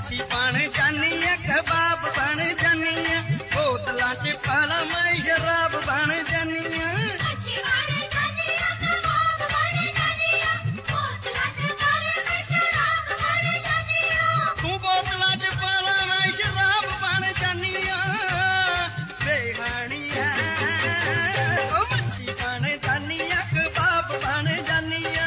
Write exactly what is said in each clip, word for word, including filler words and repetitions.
मच्छी बन जानी है कबाब बन जानी है बोतलों च पाला मैं शराब बन जानी है तू बोतलों च पाला मैं शराब बन जानी है बेहानी है ओ मच्छी बन जानी है कबाब बन जानी है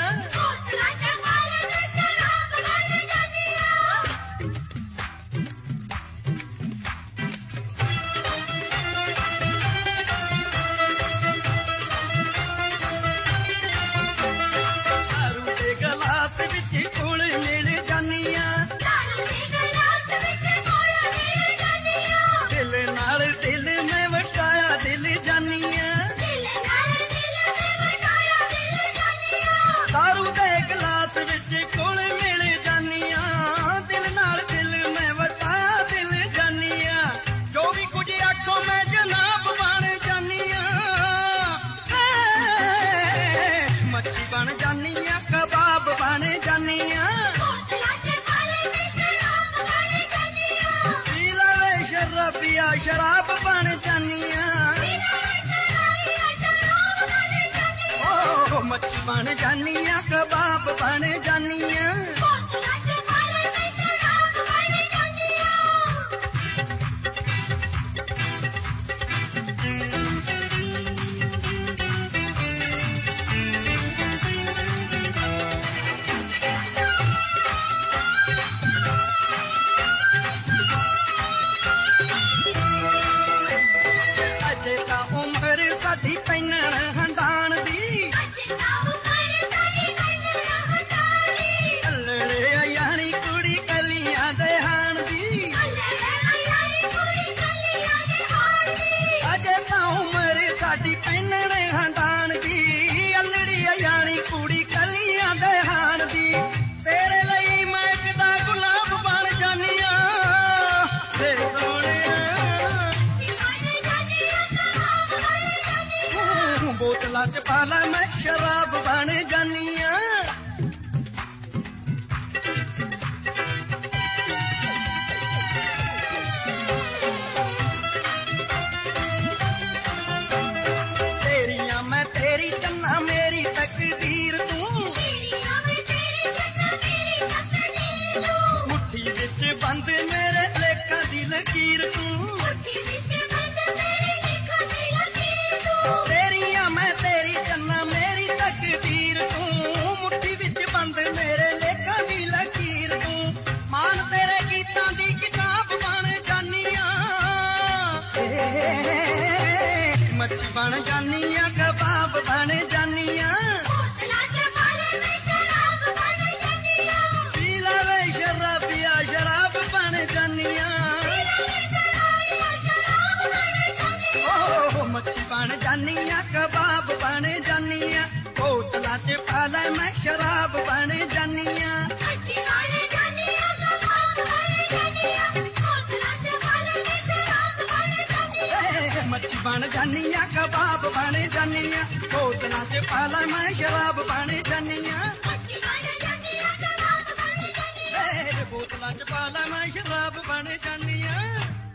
बन जानी है कबाब बन जानी है पी लवे शराबिया शराब बन जानी है ओ मच्छी बन जानी है कबाब बन जानी है साडी पैनण हंडाण दी अल्लड़े अयाणी कुड़ी कलियां दे हाण दी अजे तां उमर साडी पैनण हंडाण दी अल्लड़ी अयाणी कुड़ी कलियां दे हाण दी तेरे लई मैं किदा गुलाब बन जानिया ते सोहणिया बोतलों च पाला मैं शराब बन जानी है तेरिया मैं तेरी चन्ना मेरी तकदीर तू मुट्ठी विच बंद मेरे लेखा दी लकीर तू तेरिया मैं तेरी चन्ना मेरी तकदीर तू मुट्ठी विच बंद मेरे लेखा दी लकीर तू मान तेरे गीतां दी किताब बन जानिया मच्छी बन जानिया कबाब बन जानिया पी लवे शराबिया शराब बन जानिया मच्छी बन जानी है कबाब बन जानी है बोतलों च पाला मैं शराब बन जानी है मच्छी बन जानी है कबाब बन जानी है बोतलों च पाला मैं शराब बन जानी है बोतलों च पाला मैं शराब बन जानी है।